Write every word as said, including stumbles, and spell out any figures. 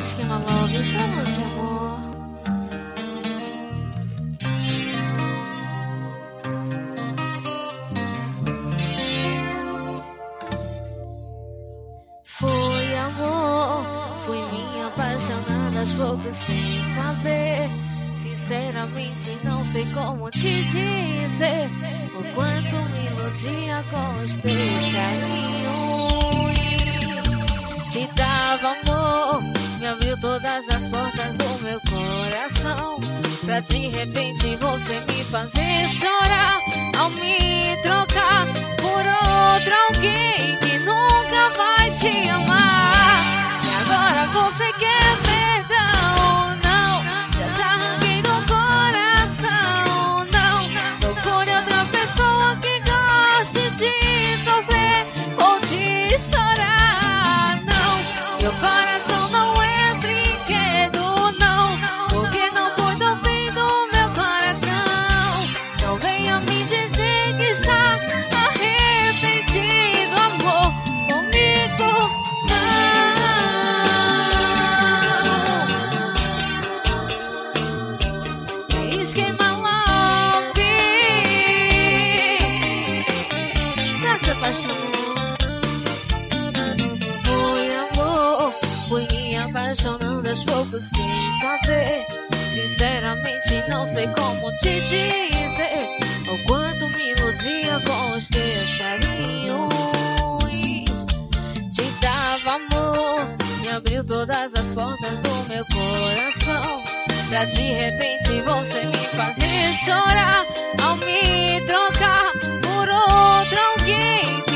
Esquema Love, falando de amor. Foi amor, foi minha apaixonada aos poucos sem saber. Sinceramente não sei como te dizer o quanto me iludia com os teus carinhos. Te dava amor, me abriu todas as portas do meu coração, pra de repente você me fazer chorar ao me trocar por outro alguém que nunca vai te amar. E agora você quer perdão? Não, já te arranquei do coração. Não, procure outra pessoa que goste de sofrer ou de chorar. Não, meu coração não é brinquedo, não, porque não cuido bem do meu coração. Não venha me dizer que está arrependido, amor, comigo não. Esquema Love, pra se apaixonar. Foi amor, foi me apaixonando aos poucos sem saber. Sinceramente não sei como te dizer o quanto me iludia com os teus carinhos. Te dava amor, me abriu todas as portas do meu coração, pra de repente você me fazer chorar ao me trocar por outro alguém.